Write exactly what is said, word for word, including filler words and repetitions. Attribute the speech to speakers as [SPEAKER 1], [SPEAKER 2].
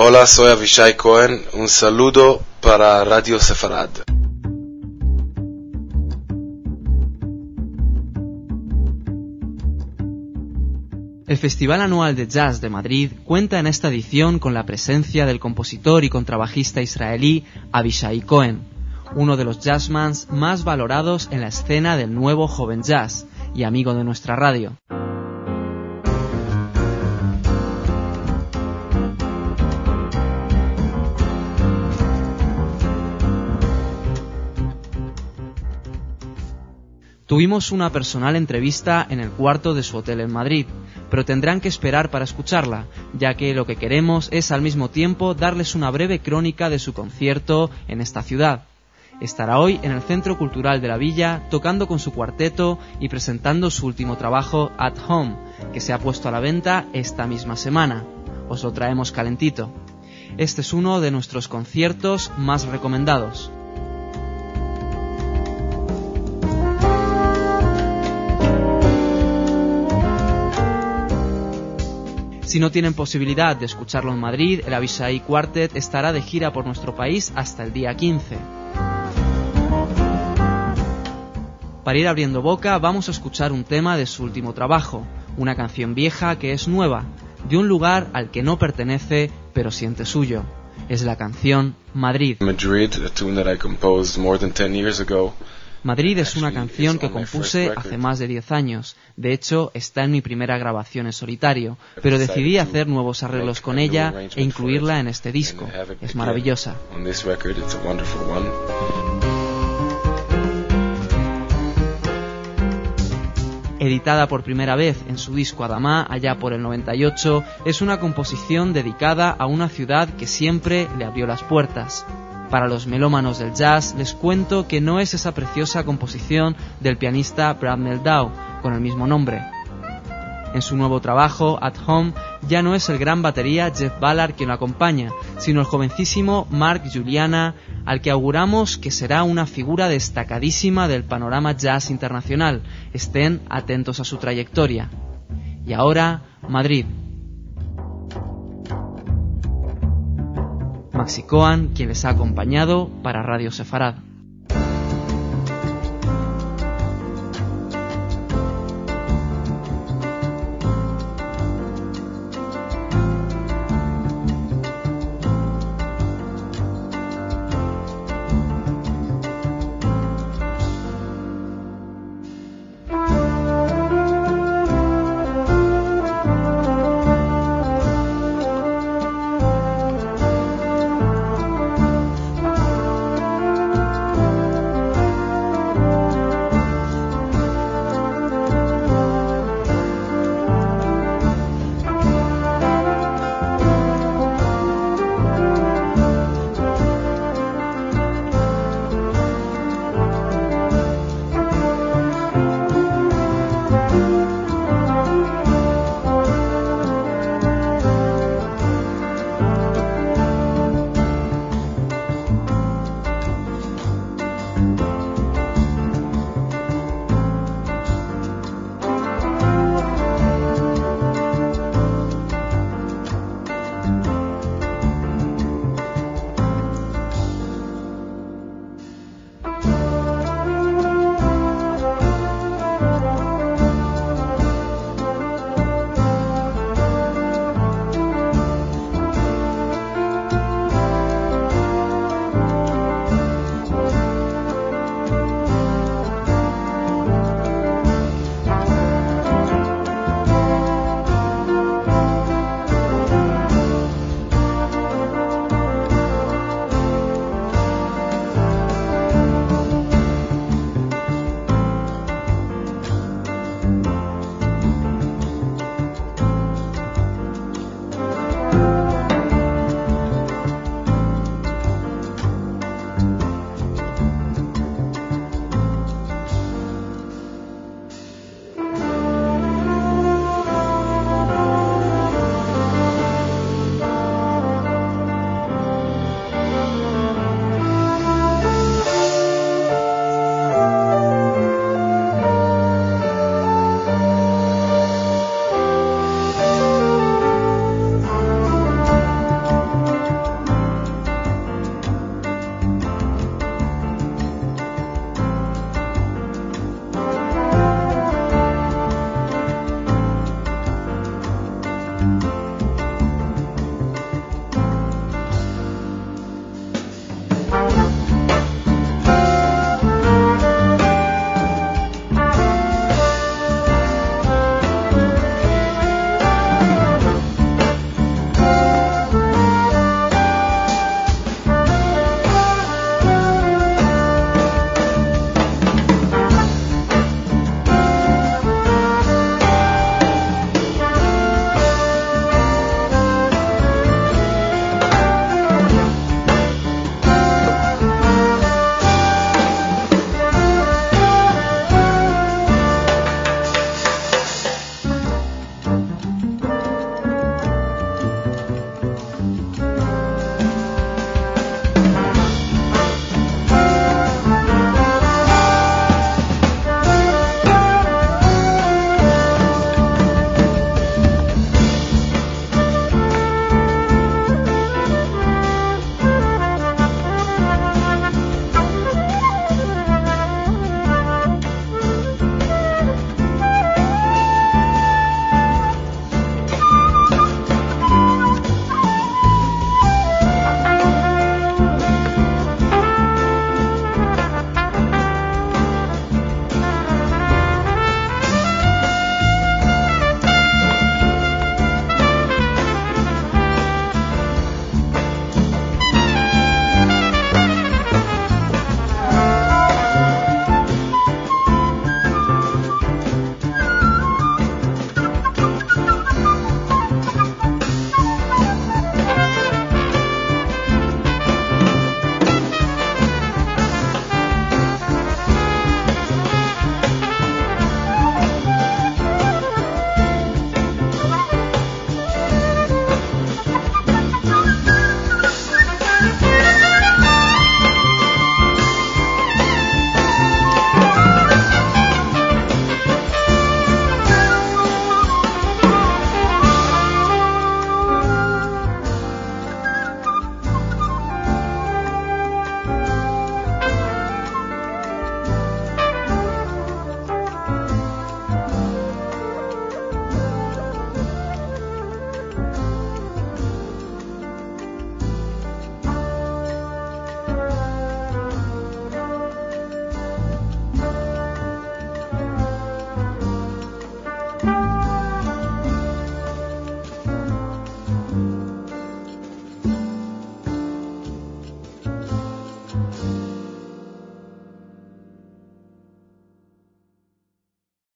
[SPEAKER 1] Hola, soy Avishai Cohen. Un saludo para Radio Sefarad.
[SPEAKER 2] El Festival Anual de Jazz de Madrid cuenta en esta edición con la presencia del compositor y contrabajista israelí Avishai Cohen, uno de los jazzmans más valorados en la escena del nuevo joven jazz y amigo de nuestra radio. Tuvimos una personal entrevista en el cuarto de su hotel en Madrid, pero tendrán que esperar para escucharla, ya que lo que queremos es al mismo tiempo darles una breve crónica de su concierto en esta ciudad. Estará hoy en el Centro Cultural de la Villa tocando con su cuarteto y presentando su último trabajo, At Home, que se ha puesto a la venta esta misma semana. Os lo traemos calentito. Este es uno de nuestros conciertos más recomendados. Si no tienen posibilidad de escucharlo en Madrid, el Avishai Quartet estará de gira por nuestro país hasta el día quince. Para ir abriendo boca, vamos a escuchar un tema de su último trabajo, una canción vieja que es nueva, de un lugar al que no pertenece, pero siente suyo. Es la canción Madrid.
[SPEAKER 1] Madrid, a tune that I composed more than ten years ago.
[SPEAKER 2] Madrid es una canción que compuse hace más de diez años. De hecho, está en mi primera grabación en solitario, pero decidí hacer nuevos arreglos con ella e incluirla en este disco. Es maravillosa. Editada por primera vez en su disco Adamá, allá por el noventa y ocho, es una composición dedicada a una ciudad que siempre le abrió las puertas. Para los melómanos del jazz, les cuento que no es esa preciosa composición del pianista Brad Mehldau, con el mismo nombre. En su nuevo trabajo, At Home, ya no es el gran batería Jeff Ballard quien lo acompaña, sino el jovencísimo Mark Juliana, al que auguramos que será una figura destacadísima del panorama jazz internacional. Estén atentos a su trayectoria. Y ahora, Madrid. Maxi Cohen, quien les ha acompañado para Radio Sefarad.